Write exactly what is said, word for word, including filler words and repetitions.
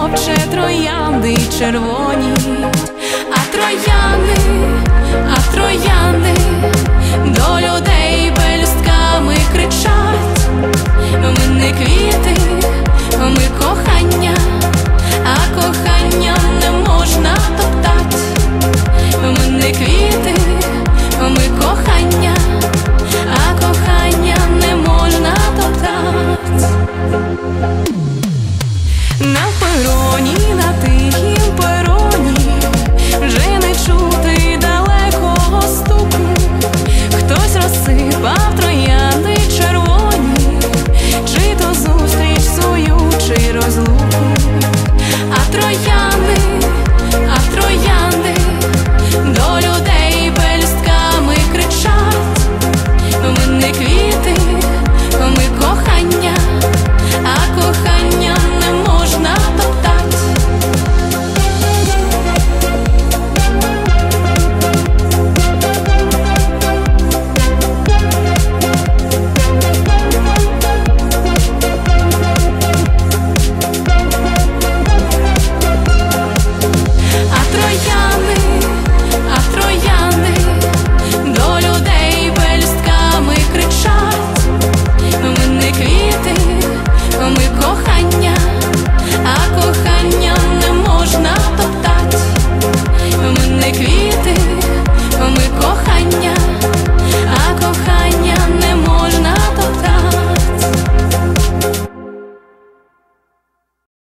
хлопче, троянди червоні, а троянди, а троянди до людей пелюстками кричать: ми не квіти, ми кохання, а кохання не можна топтать. Ми не квіти, ми кохання, а кохання не можна топтать. На пероні, на тихій